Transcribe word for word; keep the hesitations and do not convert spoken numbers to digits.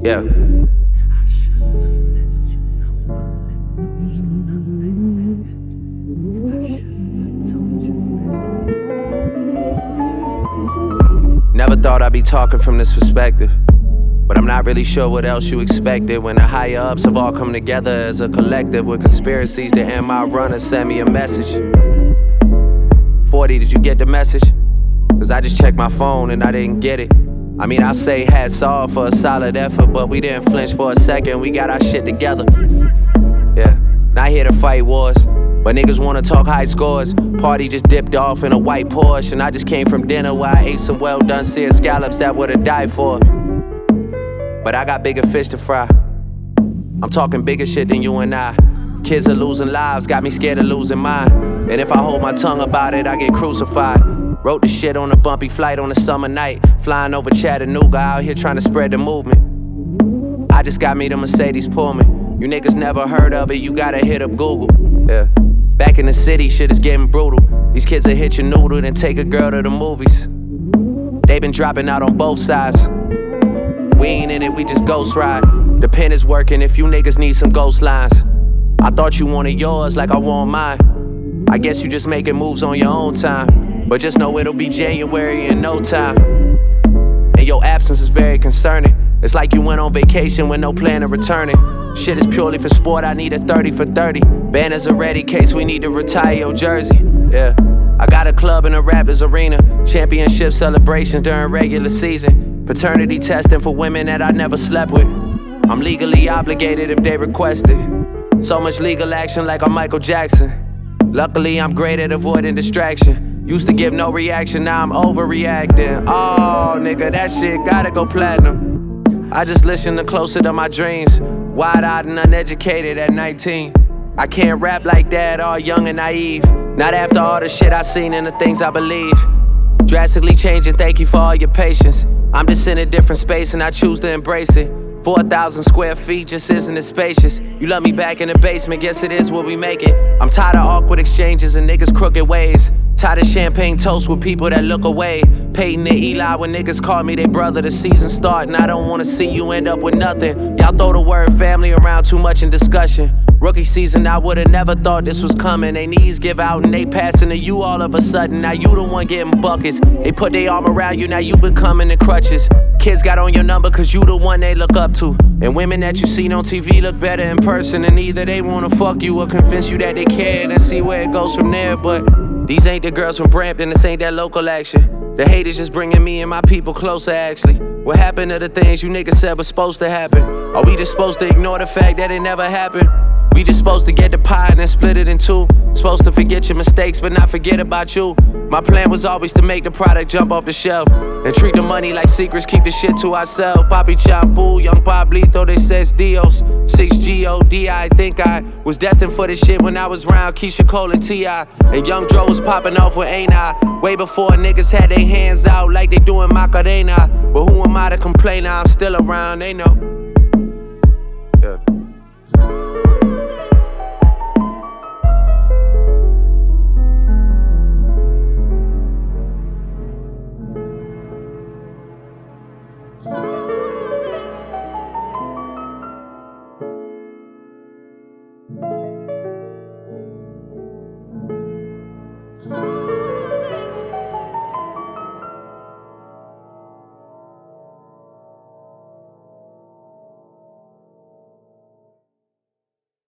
Yeah. Never thought I'd be talking from this perspective, but I'm not really sure what else you expected when the higher ups have all come together as a collective with conspiracies to end my run or send me a message. forty, did you get the message? Cause I just checked my phone and I didn't get it. I mean, I'll say hats off for a solid effort, but we didn't flinch for a second, we got our shit together. Yeah, not here to fight wars, but niggas wanna talk high scores. Party just dipped off in a white Porsche, and I just came from dinner where I ate some well done seared scallops that would've died for. But I got bigger fish to fry. I'm talking bigger shit than you and I. Kids are losing lives, got me scared of losing mine. And if I hold my tongue about it, I get crucified. Wrote the shit on a bumpy flight on a summer night, flying over Chattanooga, out here trying to spread the movement. I just got me the Mercedes Pullman. You niggas never heard of it, you gotta hit up Google. Yeah. Back in the city, shit is getting brutal. These kids will hit your noodle, then take a girl to the movies. They been dropping out on both sides. We ain't in it, we just ghost ride. The pen is working if you niggas need some ghost lines. I thought you wanted yours like I want mine. I guess you just making moves on your own time. But just know it'll be January in no time. And your absence is very concerning. It's like you went on vacation with no plan of returning. Shit is purely for sport, I need a thirty for thirty. Banners are ready, case we need to retire your jersey. Yeah, I got a club in the Raptors arena. Championship celebrations during regular season. Paternity testing for women that I never slept with. I'm legally obligated if they request it. So much legal action like I'm Michael Jackson. Luckily I'm great at avoiding distraction. Used to give no reaction, now I'm overreacting. Oh, nigga, that shit gotta go platinum. I just listen to Closer to My Dreams. Wide-eyed and uneducated at nineteen. I can't rap like that, all young and naive. Not after all the shit I seen and the things I believe. Drastically changing, thank you for all your patience. I'm just in a different space and I choose to embrace it. four thousand square feet just isn't as spacious. You love me back in the basement, guess it is what we make it. I'm tired of awkward exchanges and niggas' crooked ways. Tired of champagne toast with people that look away. Peyton and Eli when niggas call me they brother. The season start and I don't wanna see you end up with nothing. Y'all throw the word family around too much in discussion. Rookie season, I would've never thought this was coming. They knees give out and they passing to you all of a sudden. Now you the one getting buckets. They put their arm around you, now you becoming the crutches. Kids got on your number cause you the one they look up to. And women that you seen on T V look better in person. And either they wanna fuck you or convince you that they care and see where it goes from there. But these ain't the girls from Brampton, this ain't that local action. The hate is just bringing me and my people closer actually. What happened to the things you niggas said was supposed to happen? Are we just supposed to ignore the fact that it never happened? We just supposed to get the pie and then split it in two. Supposed to forget your mistakes but not forget about you. My plan was always to make the product jump off the shelf and treat the money like secrets, keep the shit to ourselves. Papi Champu, young Pablito, they says Dios. six G O D, I think I was destined for this shit when I was round Keisha Cole and T I And Young Dro was popping off with Ain't I. Way before niggas had their hands out like they doing Macarena. But who am I to complain? I'm still around, they know. Yeah. Oh.